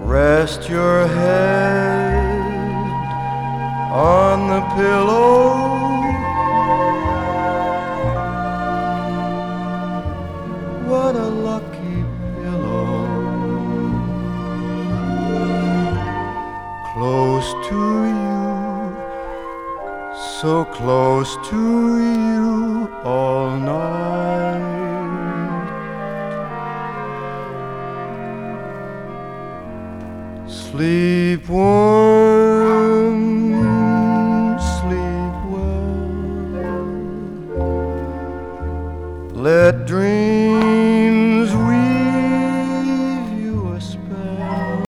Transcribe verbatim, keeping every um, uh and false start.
Rest your head on the pillow. What a lucky pillow. Close to you, so close to you.